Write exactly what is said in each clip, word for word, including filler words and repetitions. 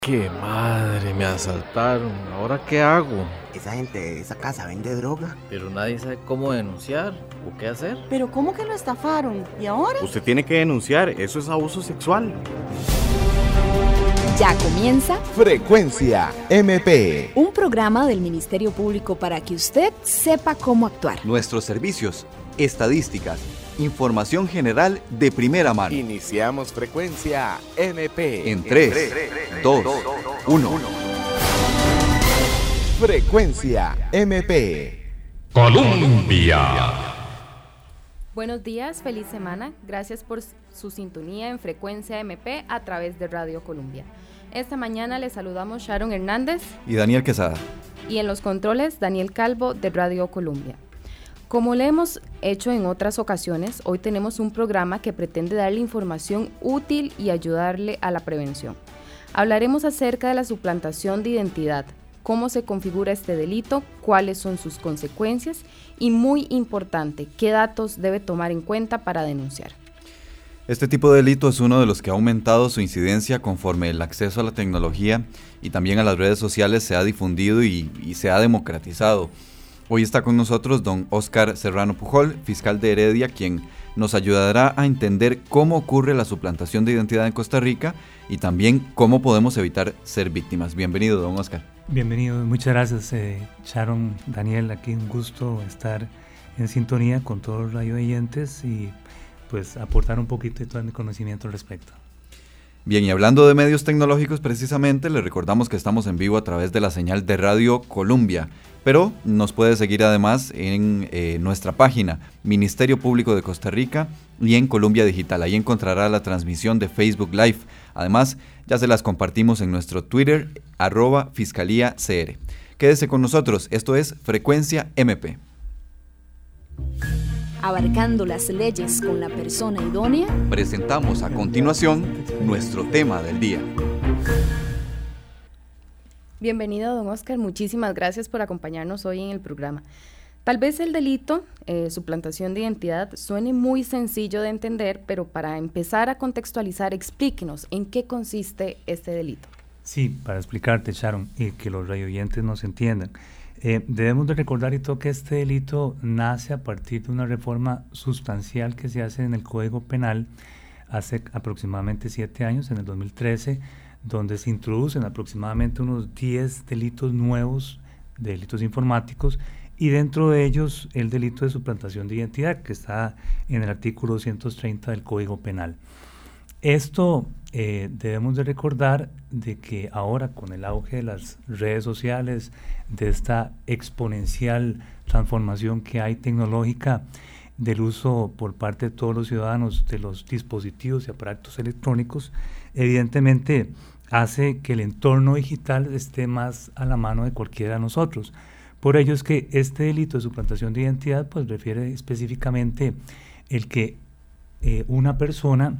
¡Qué madre! Me asaltaron. ¿Ahora qué hago? Esa gente de esa casa vende droga. Pero nadie sabe cómo denunciar o qué hacer. ¿Pero cómo que lo estafaron? ¿Y ahora? Usted tiene que denunciar, eso es abuso sexual. Ya comienza Frecuencia M P, un programa del Ministerio Público para que usted sepa cómo actuar. Nuestros servicios, estadísticas, información general de primera mano. Iniciamos Frecuencia M P En tres, dos, uno. Frecuencia M P Colombia. Buenos días, feliz semana. Gracias por su sintonía en Frecuencia M P a través de Radio Colombia. Esta mañana les saludamos Sharon Hernández y Daniel Quesada. Y en los controles, Daniel Calvo de Radio Colombia. Como le hemos hecho en otras ocasiones, hoy tenemos un programa que pretende darle información útil y ayudarle a la prevención. Hablaremos acerca de la suplantación de identidad, cómo se configura este delito, cuáles son sus consecuencias y, muy importante, qué datos debe tomar en cuenta para denunciar. Este tipo de delito es uno de los que ha aumentado su incidencia conforme el acceso a la tecnología y también a las redes sociales se ha difundido y, y se ha democratizado. Hoy está con nosotros don Óscar Serrano Pujol, fiscal de Heredia, quien nos ayudará a entender cómo ocurre la suplantación de identidad en Costa Rica y también cómo podemos evitar ser víctimas. Bienvenido, don Óscar. Bienvenido, muchas gracias eh, Sharon, Daniel, aquí un gusto estar en sintonía con todos los radio oyentes y pues aportar un poquito de todo mi conocimiento al respecto. Bien, y hablando de medios tecnológicos precisamente, les recordamos que estamos en vivo a través de la señal de Radio Colombia, pero nos puede seguir además en eh, nuestra página Ministerio Público de Costa Rica y en Colombia Digital. Ahí encontrará la transmisión de Facebook Live. Además, ya se las compartimos en nuestro Twitter, arroba Fiscalía C R. Quédese con nosotros, esto es Frecuencia M P. Abarcando las leyes con la persona idónea, presentamos a continuación nuestro tema del día. Bienvenido, don Óscar, muchísimas gracias por acompañarnos hoy en el programa. Tal vez el delito, eh, suplantación de identidad, suene muy sencillo de entender, pero para empezar a contextualizar, explíquenos en qué consiste este delito. Sí, para explicarte, Sharon, y que los radioyentes nos entiendan. Eh, debemos de recordar y todo que este delito nace a partir de una reforma sustancial que se hace en el Código Penal hace aproximadamente siete años, en el dos mil trece, donde se introducen aproximadamente unos diez delitos nuevos, delitos informáticos, y dentro de ellos el delito de suplantación de identidad, que está en el artículo doscientos treinta del Código Penal. Esto eh, debemos de recordar de que ahora con el auge de las redes sociales, de esta exponencial transformación que hay tecnológica, del uso por parte de todos los ciudadanos de los dispositivos y aparatos electrónicos, evidentemente hace que el entorno digital esté más a la mano de cualquiera de nosotros. Por ello es que este delito de suplantación de identidad pues refiere específicamente el que eh, una persona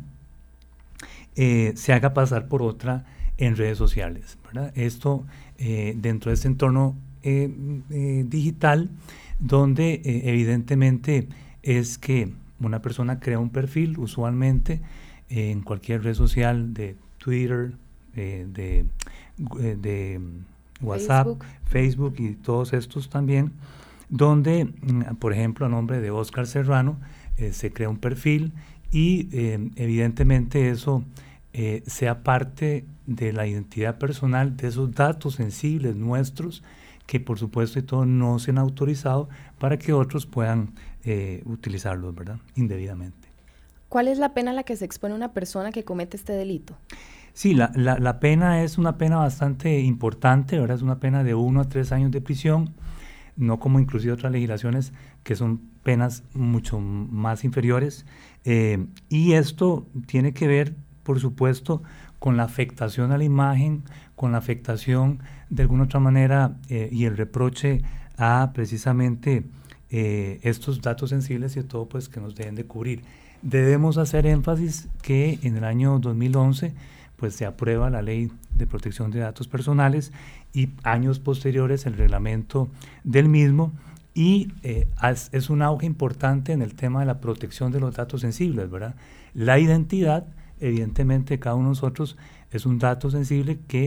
eh, se haga pasar por otra en redes sociales, ¿verdad? Esto eh, dentro de este entorno eh, eh, digital donde eh, evidentemente es que una persona crea un perfil usualmente eh, en cualquier red social de Twitter, eh, de, eh, de WhatsApp, Facebook. Facebook y todos estos también, donde, por ejemplo, a nombre de Óscar Serrano eh, se crea un perfil y eh, evidentemente eso eh, sea parte de la identidad personal, de esos datos sensibles nuestros que por supuesto y todo no se han autorizado para que otros puedan eh, utilizarlos, ¿verdad? Indebidamente. ¿Cuál es la pena a la que se expone una persona que comete este delito? Sí, la, la, la pena es una pena bastante importante, ¿verdad? Es una pena de uno a tres años de prisión, no como inclusive otras legislaciones que son penas mucho más inferiores. Eh, y esto tiene que ver, por supuesto, con la afectación a la imagen, con la afectación de alguna otra manera eh, y el reproche a precisamente eh, estos datos sensibles y todo pues que nos deben de cubrir. Debemos hacer énfasis que en el año dos mil once pues se aprueba la Ley de Protección de Datos Personales y años posteriores el reglamento del mismo y eh, es un auge importante en el tema de la protección de los datos sensibles, ¿verdad? La identidad, evidentemente, cada uno de nosotros es un dato sensible que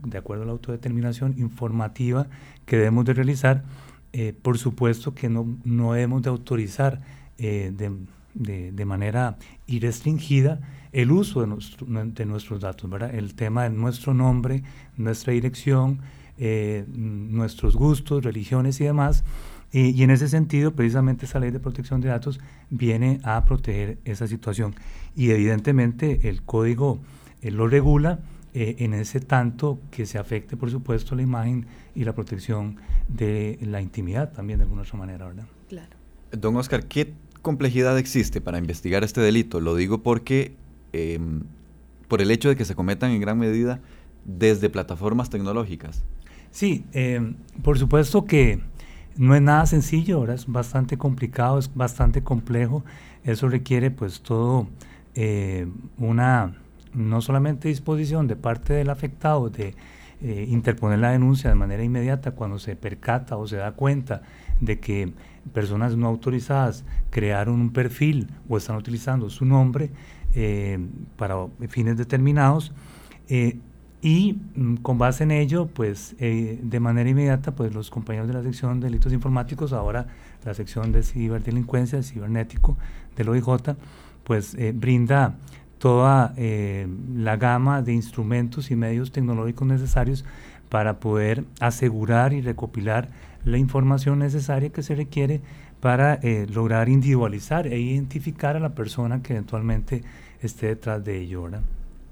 de acuerdo a la autodeterminación informativa que debemos de realizar, eh, por supuesto que no, no debemos de autorizar eh, de, de, de manera irrestringida el uso de, nuestro, de nuestros datos, ¿verdad? El tema de nuestro nombre, nuestra dirección, eh, nuestros gustos, religiones y demás. Eh, y en ese sentido, precisamente esa ley de protección de datos viene a proteger esa situación. Y evidentemente el código eh, lo regula eh, en ese tanto que se afecte, por supuesto, la imagen y la protección de la intimidad también de alguna otra manera, ¿verdad? Claro. Don Oscar, ¿qué complejidad existe para investigar este delito? Lo digo porque eh, por el hecho de que se cometan en gran medida desde plataformas tecnológicas. Sí, eh, por supuesto que no es nada sencillo, ¿verdad? Es bastante complicado, es bastante complejo. Eso requiere pues todo eh, una, no solamente disposición de parte del afectado de eh, interponer la denuncia de manera inmediata cuando se percata o se da cuenta de que personas no autorizadas crearon un perfil o están utilizando su nombre eh, para fines determinados, eh, y mm, con base en ello, pues eh, de manera inmediata, pues los compañeros de la sección de delitos informáticos, ahora la sección de ciberdelincuencia, de cibernético del O I J, pues eh, brinda toda eh, la gama de instrumentos y medios tecnológicos necesarios para poder asegurar y recopilar la información necesaria que se requiere para eh, lograr individualizar e identificar a la persona que eventualmente esté detrás de ello, ¿verdad?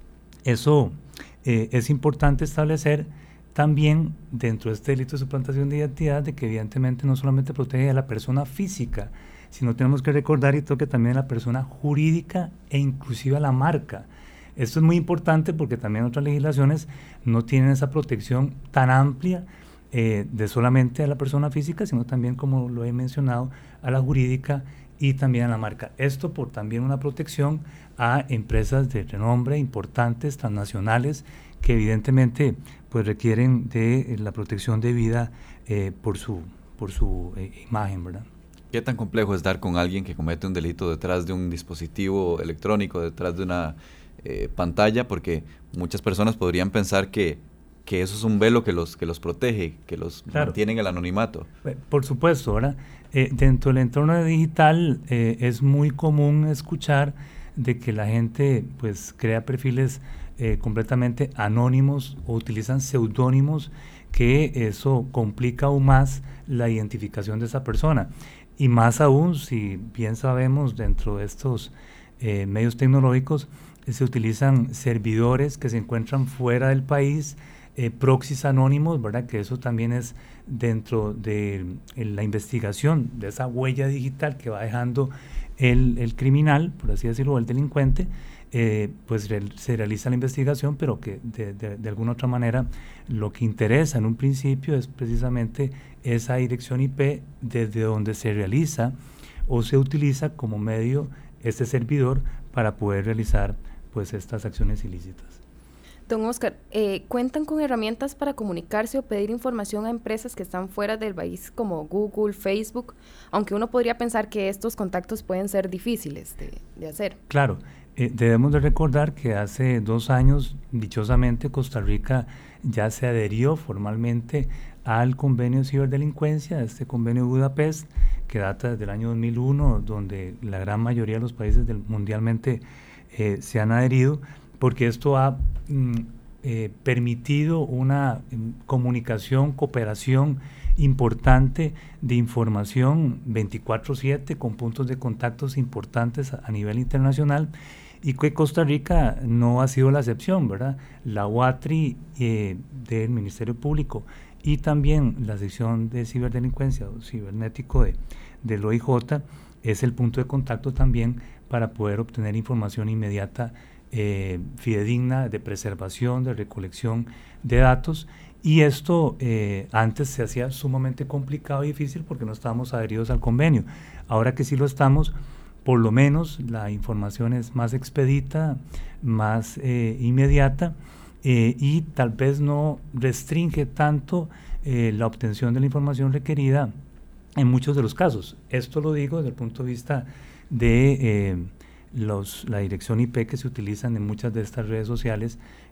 Eso eh, es importante establecer también dentro de este delito de suplantación de identidad, de que evidentemente no solamente protege a la persona física, sino tenemos que recordar y toque también a la persona jurídica e inclusive a la marca. Esto es muy importante porque también otras legislaciones no tienen esa protección tan amplia eh, de solamente a la persona física, sino también, como lo he mencionado, a la jurídica y también a la marca. Esto por también una protección a empresas de renombre importantes, transnacionales, que evidentemente pues requieren de eh, la protección debida eh, por su, por su eh, imagen, ¿verdad? ¿Qué tan complejo es dar con alguien que comete un delito detrás de un dispositivo electrónico, detrás de una eh, pantalla? Porque muchas personas podrían pensar que, que eso es un velo que los, que los protege, que los claro. mantiene en el anonimato. Por supuesto, ¿verdad? Eh, dentro del entorno digital eh, es muy común escuchar de que la gente pues crea perfiles eh, completamente anónimos o utilizan seudónimos, que eso complica aún más la identificación de esa persona. Y más aún, si bien sabemos, dentro de estos eh, medios tecnológicos eh, se utilizan servidores que se encuentran fuera del país, eh, proxies anónimos, ¿verdad? Que eso también es dentro de eh, la investigación de esa huella digital que va dejando el, el criminal, por así decirlo, o el delincuente, eh, pues re, se realiza la investigación, pero que de, de, de alguna otra manera lo que interesa en un principio es precisamente esa dirección I P desde donde se realiza o se utiliza como medio este servidor para poder realizar pues estas acciones ilícitas. Don Oscar, eh, ¿cuentan con herramientas para comunicarse o pedir información a empresas que están fuera del país como Google, Facebook? Aunque uno podría pensar que estos contactos pueden ser difíciles de, de hacer. Claro, eh, debemos de recordar que hace dos años, dichosamente, Costa Rica ya se adherió formalmente al convenio de ciberdelincuencia, este convenio de Budapest, que data desde el año dos mil uno, donde la gran mayoría de los países del, mundialmente eh, se han adherido, porque esto ha mm, eh, permitido una mm, comunicación, cooperación importante de información veinticuatro siete con puntos de contactos importantes a, a nivel internacional, y que Costa Rica no ha sido la excepción, ¿verdad? La U A T R I eh, del Ministerio Público y también la sección de ciberdelincuencia o cibernético de, del O I J es el punto de contacto también para poder obtener información inmediata, eh, fidedigna, de preservación, de recolección de datos. Y esto eh, antes se hacía sumamente complicado y difícil porque no estábamos adheridos al convenio. Ahora que sí lo estamos, por lo menos la información es más expedita, más eh, inmediata, eh, y tal vez no restringe tanto eh, la obtención de la información requerida en muchos de los casos. Esto lo digo desde el punto de vista de eh, los, la dirección I P que se utilizan en muchas de estas redes sociales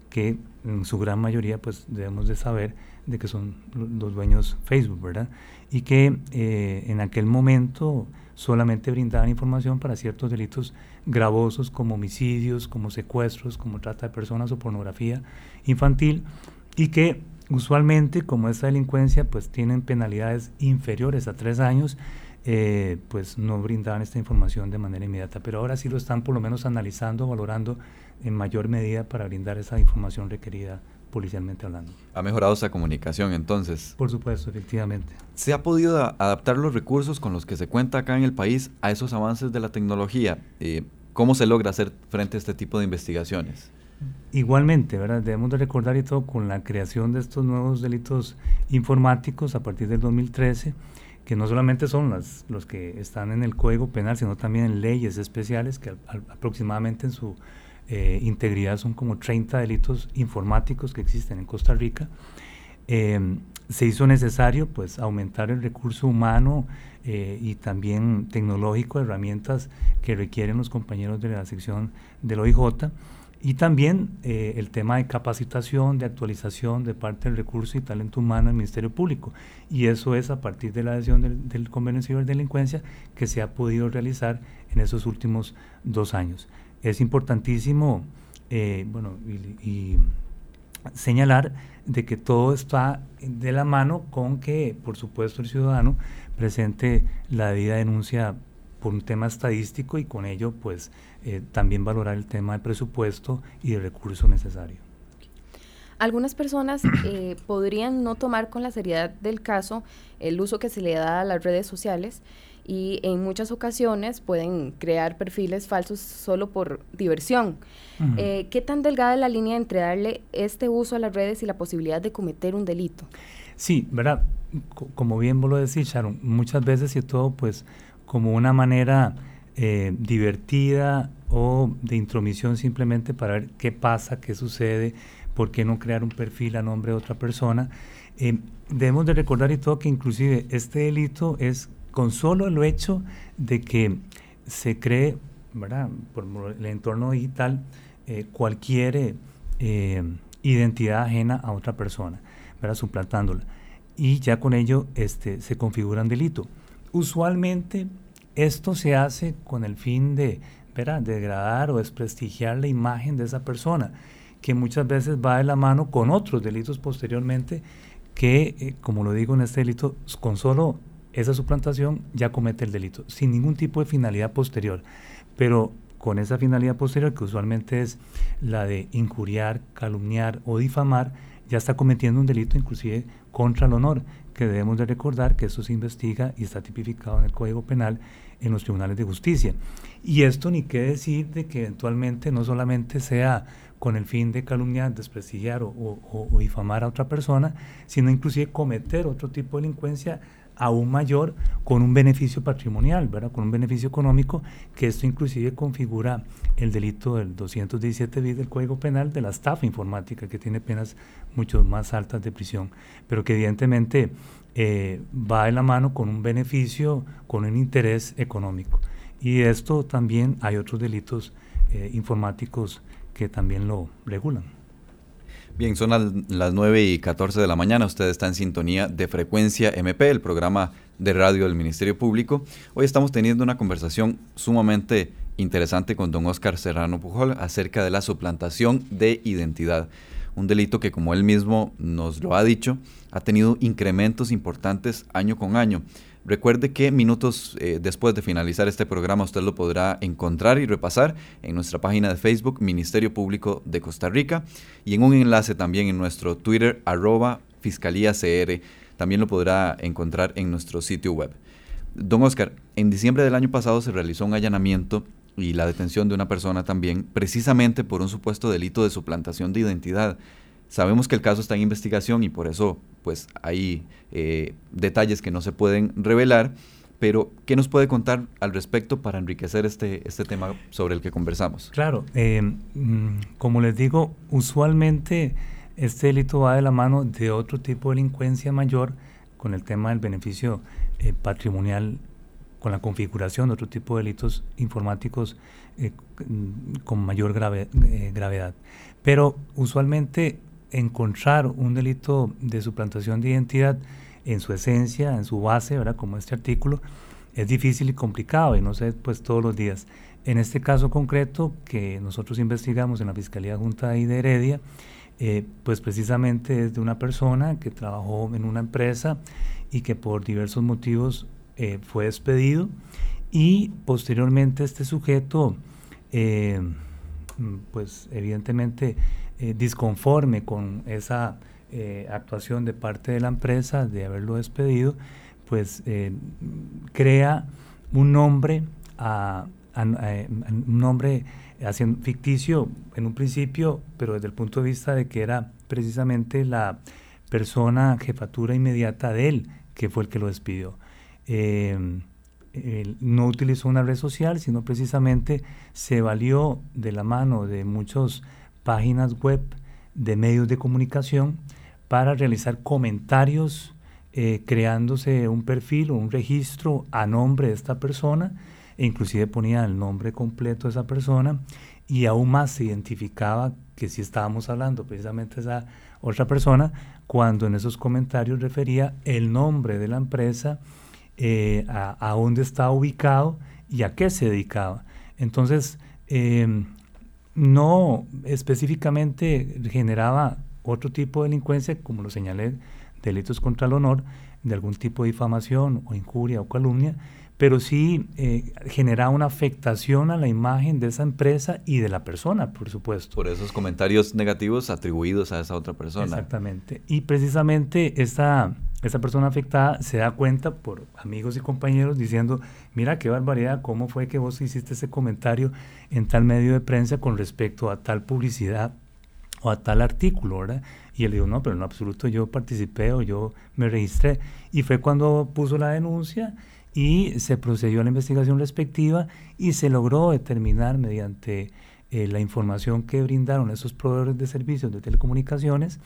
que en su gran mayoría pues debemos de saber de que son los dueños Facebook, ¿verdad? Y que eh, en aquel momento solamente brindaban información para ciertos delitos gravosos como homicidios, como secuestros, como trata de personas o pornografía infantil, y que usualmente, como esta delincuencia pues tienen penalidades inferiores a tres años, eh, pues no brindaban esta información de manera inmediata, pero ahora sí lo están por lo menos analizando, valorando en mayor medida para brindar esa información requerida policialmente hablando. ¿Ha mejorado esa comunicación entonces? Por supuesto, efectivamente. ¿Se ha podido a- adaptar los recursos con los que se cuenta acá en el país a esos avances de la tecnología? Eh, ¿Cómo se logra hacer frente a este tipo de investigaciones? Igualmente, ¿verdad? Debemos de recordar y todo con la creación de estos nuevos delitos informáticos a partir del dos mil trece, que no solamente son las, los que están en el Código Penal, sino también en leyes especiales que al, al, aproximadamente en su eh, integridad son como treinta delitos informáticos que existen en Costa Rica. Eh, se hizo necesario pues aumentar el recurso humano eh, y también tecnológico, herramientas que requieren los compañeros de la sección del O I J, y también eh, el tema de capacitación, de actualización de parte del recurso y talento humano del Ministerio Público, y eso es a partir de la adhesión del, del Convenio de Ciberdelincuencia que se ha podido realizar en esos últimos dos años. Es importantísimo eh, bueno, y, y señalar de que todo está de la mano con que, por supuesto, el ciudadano presente la debida denuncia por un tema estadístico y con ello pues eh, también valorar el tema de presupuesto y de recurso necesario. Algunas personas eh, podrían no tomar con la seriedad del caso el uso que se le da a las redes sociales y en muchas ocasiones pueden crear perfiles falsos solo por diversión. Uh-huh. Eh, ¿Qué tan delgada es la línea entre darle este uso a las redes y la posibilidad de cometer un delito? Sí, ¿verdad? C- como bien vos lo decís, Sharon, muchas veces y todo pues como una manera eh, divertida o de intromisión simplemente para ver qué pasa, qué sucede, por qué no crear un perfil a nombre de otra persona. Eh, debemos de recordar y todo que inclusive este delito es con solo el hecho de que se cree, ¿verdad?, por el entorno digital, eh, cualquier eh, identidad ajena a otra persona, ¿verdad?, suplantándola. Y ya con ello este, se configura un delito. Usualmente esto se hace con el fin de, ¿verdad?, degradar o desprestigiar la imagen de esa persona, que muchas veces va de la mano con otros delitos posteriormente que, eh, como lo digo en este delito, con solo esa suplantación ya comete el delito, sin ningún tipo de finalidad posterior, pero con esa finalidad posterior, que usualmente es la de injuriar, calumniar o difamar, ya está cometiendo un delito inclusive contra el honor, que debemos de recordar que esto se investiga y está tipificado en el Código Penal en los tribunales de justicia. Y esto ni qué decir de que eventualmente no solamente sea con el fin de calumniar, desprestigiar o, o, o difamar a otra persona, sino inclusive cometer otro tipo de delincuencia aún mayor con un beneficio patrimonial, ¿verdad?, con un beneficio económico, que esto inclusive configura el delito del doscientos diecisiete bis del Código Penal de la estafa informática, que tiene penas mucho más altas de prisión, pero que evidentemente eh, va de la mano con un beneficio, con un interés económico. Y esto también hay otros delitos eh, informáticos que también lo regulan. Bien, son las, las nueve y catorce de la mañana, usted está en sintonía de Frecuencia M P, el programa de radio del Ministerio Público. Hoy estamos teniendo una conversación sumamente interesante con don Óscar Serrano Pujol acerca de la suplantación de identidad, un delito que, como él mismo nos lo ha dicho, ha tenido incrementos importantes año con año. Recuerde que minutos eh, después de finalizar este programa usted lo podrá encontrar y repasar en nuestra página de Facebook Ministerio Público de Costa Rica y en un enlace también en nuestro Twitter arroba Fiscalía C R. También lo podrá encontrar en nuestro sitio web. Don Óscar, en diciembre del año pasado se realizó un allanamiento y la detención de una persona también, precisamente por un supuesto delito de suplantación de identidad. Sabemos que el caso está en investigación y por eso pues hay eh, detalles que no se pueden revelar, pero ¿qué nos puede contar al respecto para enriquecer este, este tema sobre el que conversamos? Claro, eh, como les digo, usualmente este delito va de la mano de otro tipo de delincuencia mayor con el tema del beneficio eh, patrimonial con la configuración de otro tipo de delitos informáticos eh, con mayor grave, eh, gravedad. Pero usualmente encontrar un delito de suplantación de identidad en su esencia, en su base, ¿verdad?, como este artículo, es difícil y complicado y no sé, pues todos los días. En este caso concreto que nosotros investigamos en la Fiscalía Adjunta de Heredia, eh, pues precisamente es de una persona que trabajó en una empresa y que por diversos motivos eh, fue despedido, y posteriormente este sujeto, eh, pues evidentemente eh, disconforme con esa eh, actuación de parte de la empresa de haberlo despedido, pues eh, crea un nombre a, a, a, un nombre haciendo ficticio en un principio, pero desde el punto de vista de que era precisamente la persona jefatura inmediata de él que fue el que lo despidió. Eh, él no utilizó una red social, sino precisamente se valió de la mano de muchas páginas web de medios de comunicación para realizar comentarios, eh, creándose un perfil o un registro a nombre de esta persona, e inclusive ponía el nombre completo de esa persona, y aún más se identificaba que sí estábamos hablando precisamente de esa otra persona, cuando en esos comentarios refería el nombre de la empresa, eh, a, a dónde estaba ubicado y a qué se dedicaba. Entonces, eh, no específicamente generaba otro tipo de delincuencia, como lo señalé, delitos contra el honor, de algún tipo de difamación o injuria o calumnia, pero sí eh, generaba una afectación a la imagen de esa empresa y de la persona, por supuesto. Por esos comentarios negativos atribuidos a esa otra persona. Exactamente. Y precisamente esta, esta persona afectada se da cuenta por amigos y compañeros diciendo, mira qué barbaridad, cómo fue que vos hiciste ese comentario en tal medio de prensa con respecto a tal publicidad o a tal artículo, ¿verdad? Y él dijo, no, pero en absoluto yo participé o yo me registré. Y fue cuando puso la denuncia y se procedió a la investigación respectiva y se logró determinar mediante eh, la información que brindaron esos proveedores de servicios de telecomunicaciones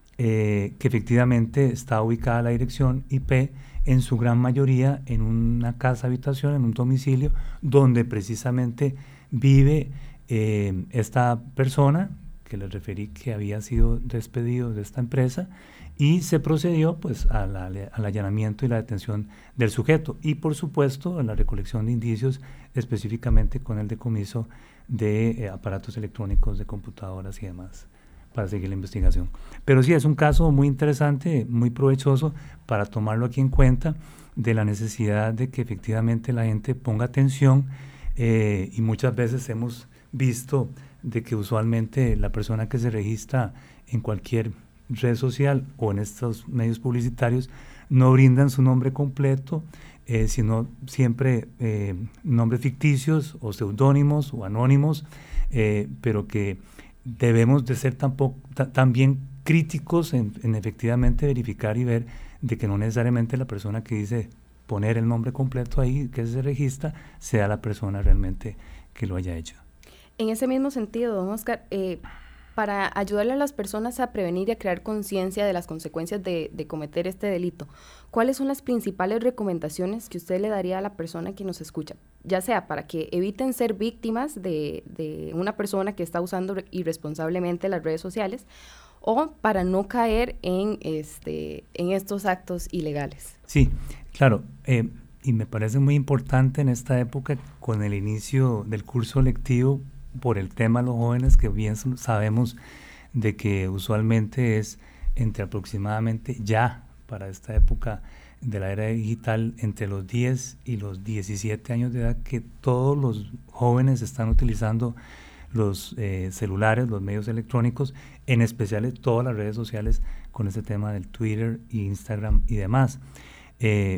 eh, que efectivamente está ubicada la dirección I P en su gran mayoría en una casa habitación, en un domicilio donde precisamente vive eh, esta persona que les referí que había sido despedido de esta empresa, y se procedió pues a la, al allanamiento y la detención del sujeto y por supuesto a la recolección de indicios, específicamente con el decomiso de eh, aparatos electrónicos, de computadoras y demás, para seguir la investigación. Pero sí, es un caso muy interesante, muy provechoso para tomarlo aquí en cuenta, de la necesidad de que efectivamente la gente ponga atención, eh, y muchas veces hemos visto de que usualmente la persona que se registra en cualquier red social o en estos medios publicitarios no brindan su nombre completo, eh, sino siempre eh, nombres ficticios o seudónimos o anónimos, eh, pero que debemos de ser tampoco, también críticos en, en efectivamente verificar y ver de que no necesariamente la persona que dice poner el nombre completo ahí, que se registra, sea la persona realmente que lo haya hecho. En ese mismo sentido, don Oscar, eh, para ayudarle a las personas a prevenir y a crear conciencia de las consecuencias de, de cometer este delito, ¿cuáles son las principales recomendaciones que usted le daría a la persona que nos escucha? Ya sea para que eviten ser víctimas de, de una persona que está usando irresponsablemente las redes sociales, o para no caer en, este, en estos actos ilegales. Sí, claro, eh, y me parece muy importante en esta época, con el inicio del curso lectivo, por el tema de los jóvenes, que bien sabemos de que usualmente es entre aproximadamente ya para esta época de la era digital, entre los diez y los diecisiete años de edad, que todos los jóvenes están utilizando los eh, celulares, los medios electrónicos, en especial todas las redes sociales con este tema del Twitter, Instagram y demás. Eh,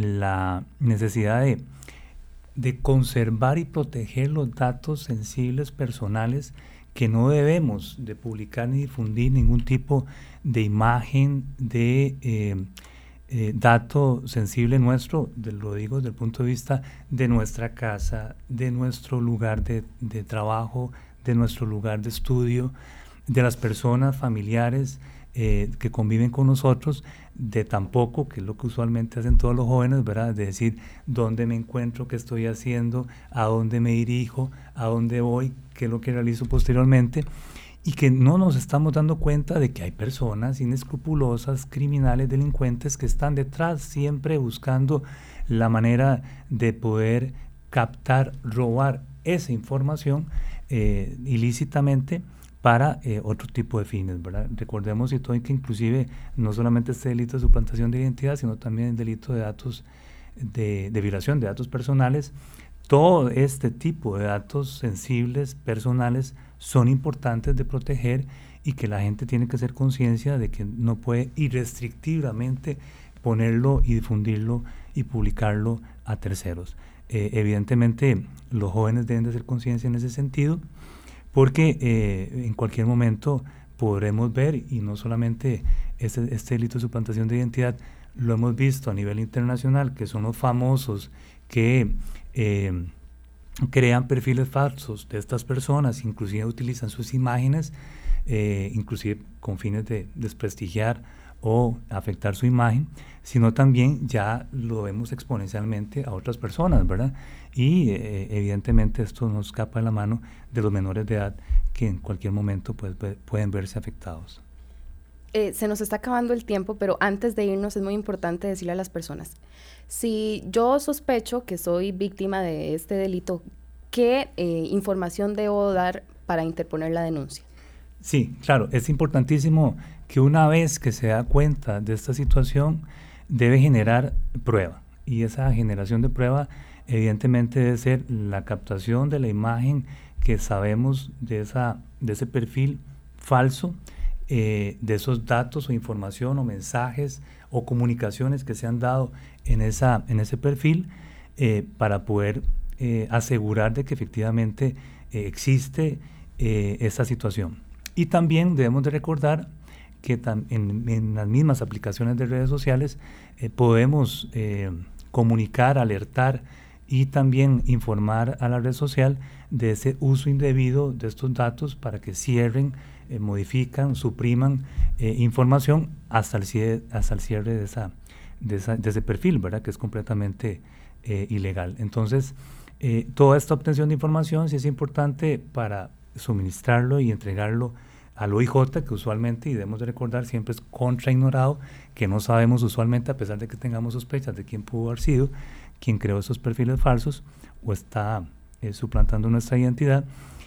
la necesidad de de conservar y proteger los datos sensibles personales, que no debemos de publicar ni difundir ningún tipo de imagen, de eh, eh, dato sensible nuestro, de, lo digo desde el punto de vista de nuestra casa, de nuestro lugar de, de trabajo, de nuestro lugar de estudio, de las personas familiares, eh, que conviven con nosotros, de tampoco, que es lo que usualmente hacen todos los jóvenes, ¿verdad? De decir dónde me encuentro, qué estoy haciendo, a dónde me dirijo, a dónde voy, qué es lo que realizo posteriormente, y que no nos estamos dando cuenta de que hay personas inescrupulosas, criminales, delincuentes que están detrás, siempre buscando la manera de poder captar, robar esa información eh, ilícitamente para eh, otro tipo de fines, ¿verdad? Recordemos y todo que inclusive no solamente este delito de suplantación de identidad, sino también el delito de datos, de, de violación de datos personales. Todo este tipo de datos sensibles, personales, son importantes de proteger y que la gente tiene que hacer conciencia de que no puede irrestrictivamente ponerlo y difundirlo y publicarlo a terceros. Eh, evidentemente, los jóvenes deben de hacer conciencia en ese sentido, porque eh, en cualquier momento podremos ver, y no solamente este, este delito de suplantación de identidad, lo hemos visto a nivel internacional, que son los famosos que eh, crean perfiles falsos de estas personas, inclusive utilizan sus imágenes, eh, inclusive con fines de desprestigiar o afectar su imagen, sino también ya lo vemos exponencialmente a otras personas, ¿verdad? Y eh, evidentemente esto no escapa de la mano de los menores de edad que en cualquier momento pues, pueden verse afectados. Eh, se nos está acabando el tiempo, pero antes de irnos es muy importante decirle a las personas, si yo sospecho que soy víctima de este delito, ¿qué eh, información debo dar para interponer la denuncia? Sí, claro, es importantísimo que una vez que se da cuenta de esta situación, debe generar prueba. Y esa generación de prueba, evidentemente, debe ser la captación de la imagen que sabemos de, esa, de ese perfil falso, eh, de esos datos o información o mensajes o comunicaciones que se han dado en, esa, en ese perfil, eh, para poder eh, asegurar de que efectivamente eh, existe eh, esta situación. Y también debemos de recordar que tam, en, en las mismas aplicaciones de redes sociales eh, podemos eh, comunicar, alertar y también informar a la red social de ese uso indebido de estos datos para que cierren, eh, modifican, supriman eh, información hasta el cierre, hasta el cierre de, esa, de, esa, de ese perfil, ¿verdad? Que es completamente eh, ilegal. Entonces, eh, toda esta obtención de información sí es importante para suministrarlo y entregarlo al O I J, que usualmente, y debemos de recordar, siempre es contraignorado, que no sabemos usualmente, a pesar de que tengamos sospechas de quién pudo haber sido, quién creó esos perfiles falsos o está eh, suplantando nuestra identidad,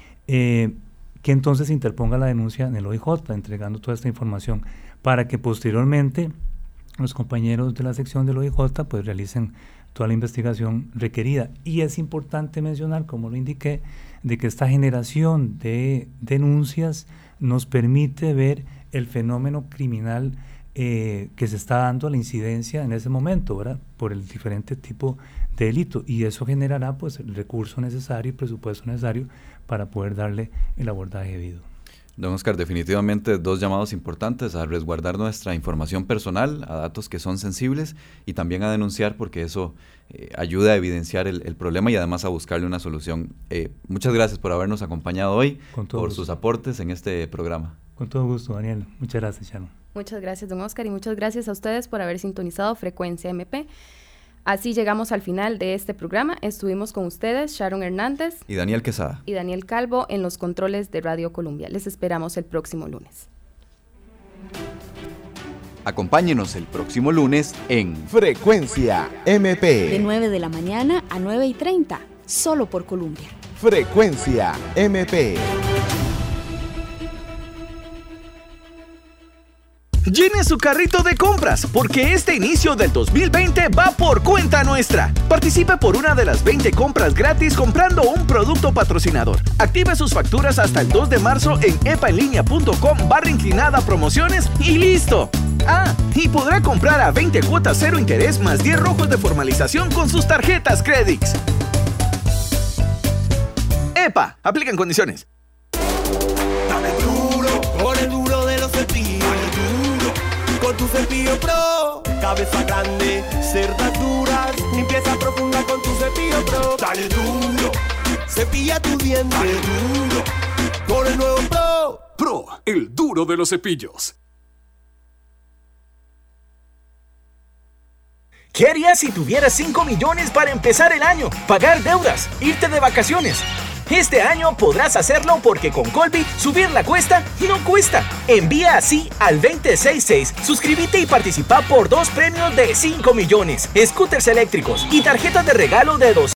eh, que entonces interponga la denuncia en el O I J, entregando toda esta información, para que posteriormente los compañeros de la sección del O I J pues realicen toda la investigación requerida. Y es importante mencionar, como lo indiqué, de que esta generación de denuncias nos permite ver el fenómeno criminal eh, que se está dando a la incidencia en ese momento, ¿verdad? Por el diferente tipo de delito, y eso generará pues el recurso necesario y presupuesto necesario para poder darle el abordaje debido. Don Oscar, definitivamente dos llamados importantes: a resguardar nuestra información personal, a datos que son sensibles, y también a denunciar, porque eso eh, ayuda a evidenciar el, el problema y además a buscarle una solución. Eh, muchas gracias por habernos acompañado hoy, por gusto. sus aportes en este programa. Con todo gusto, Daniel. Muchas gracias, Sharon. Muchas gracias, don Oscar, y muchas gracias a ustedes por haber sintonizado Frecuencia M P. Así llegamos al final de este programa. Estuvimos con ustedes, Sharon Hernández y Daniel Quesada. Y Daniel Calvo en los controles de Radio Colombia. Les esperamos el próximo lunes. Acompáñenos el próximo lunes en Frecuencia M P. De nueve de la mañana a nueve y treinta, solo por Colombia. Frecuencia M P. Llene su carrito de compras, porque este inicio del dos mil veinte va por cuenta nuestra. Participe por una de las veinte compras gratis comprando un producto patrocinador. Active sus facturas hasta el dos de marzo en epaenlinea.com barra inclinada promociones y listo. Ah, y podrá comprar a veinte cuotas cero interés más diez rojos de formalización con sus tarjetas Credix. ¡Epa! Aplican condiciones. Dale duro, con el duro de los cepillos. Con tu cepillo Pro, cabeza grande, cerdas duras, limpieza profunda con tu cepillo Pro. Dale duro, cepilla tu diente. Dale duro, con el nuevo Pro. Pro, el duro de los cepillos. ¿Qué harías si tuvieras cinco millones para empezar el año, pagar deudas, irte de vacaciones? Este año podrás hacerlo porque con Colbit subir la cuesta no cuesta. Envía así al veinte sesenta y seis, suscríbete y participa por dos premios de cinco millones, scooters eléctricos y tarjetas de regalo de dos.